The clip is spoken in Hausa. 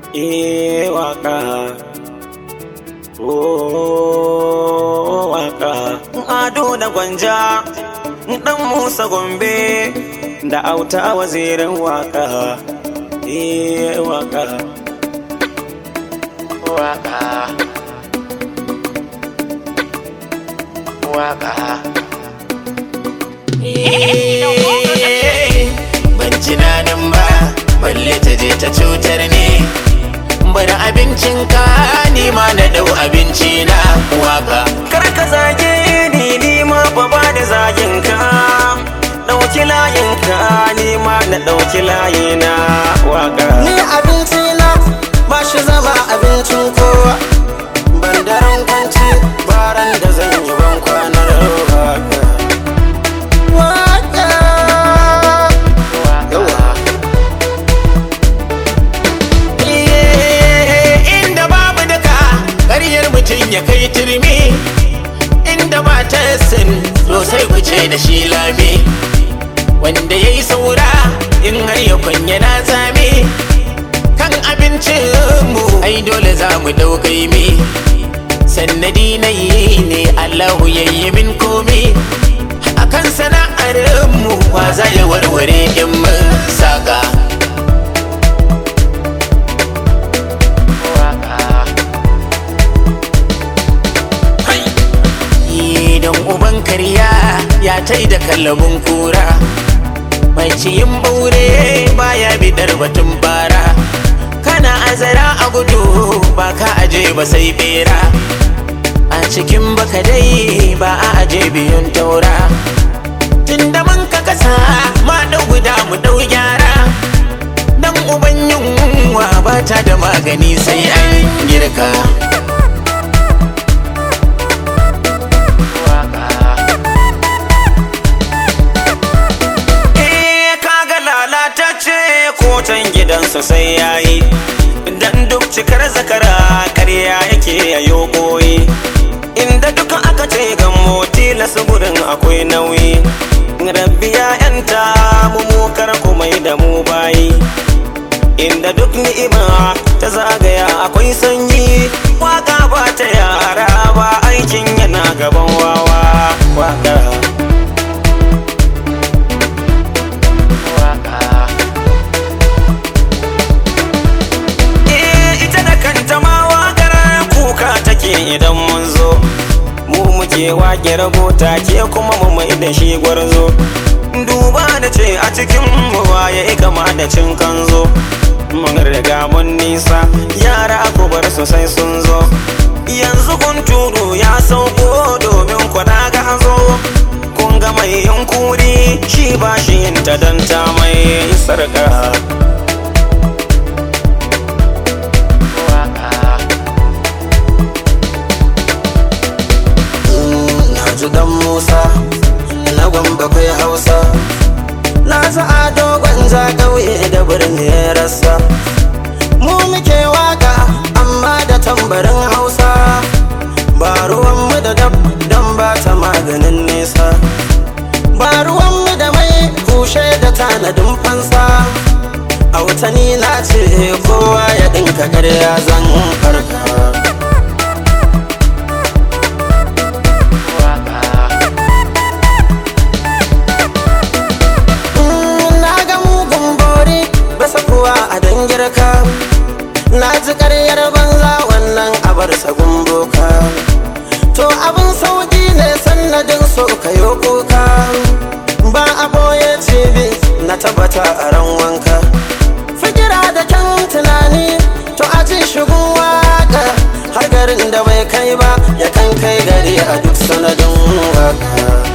waka waka Ado da Gwanja dan Musa Gombe da Auta wazirin waka waka waka waka ban tunanin ba balle ta je ta cutar ne bari abincin ka ni ma na dau abinci na waka kar ka zage ni ma ba da zagin ka dauki layin ka ni ma na dauki layina waka ni abinci na ba shi zama abincin kowa ban daren kwanci baran da zan yi ban kwanar waka ya kai turmi inda ba ta sin to sai ku ce da shi lami wanda ya yi saura in har ya kwanya na zame kan abincin mu ai dole za mu daukai mi sannadi na yi ne Allahu ya yi min komi akan sana'ar mu wa za ya warware in mun saka ya tai da kallabin kura mai ciyin baure baya bidar batun bara kana azara a gudu ba ka aje ba sai bera a cikin baka dai ba a aje biyun taura tunda mun ka kasa ma dau guda mu dau gyara dan uban yunwa ba ta da magani sai an girka kotan gidansa sai yayi dan duk cikar zakara ƙarya yake yayo koyi inda duka aka ce ga moti lasu gurin akwai nauyi rabbi ya yanta mu kar kumai da mu bayi inda duk ni'ima ta zagaya akwai sanyi waka ba ta yara ba aikin yana gaban wawa waka idan mun zo mu muke wake rabota ke kuma mu mai da shi gwarzo duba da ce a cikin mu waye kama da cin kanzo mun riga mun nisa yara ku bar su sai sun zo yanzu Hunturu ya sauko domin kwana ga zo kun ga mai yankuri shi ba shi yin ta danta mai sarka dan Musa na Gombe kai Hausa na za Ado Gwanja kauye da birni rassa mu muke waka amma da tambarin Hausa ba ruwan mu da dab dan ba ta maganin nesa ba ruwan mu da mai kushe da tanadin fansa autani na ce kowa ya dinka ƙarya zan farka na ji ƙaryar banza wannan abar sagun boka to abin sauki ne sannadin so kayo kuka ba a boye cibi na tabbata a ran wanka fikira da kyan tunani to a ji shigun waka har garin da bai kai ba ya kan kai gari a duk sanadin waka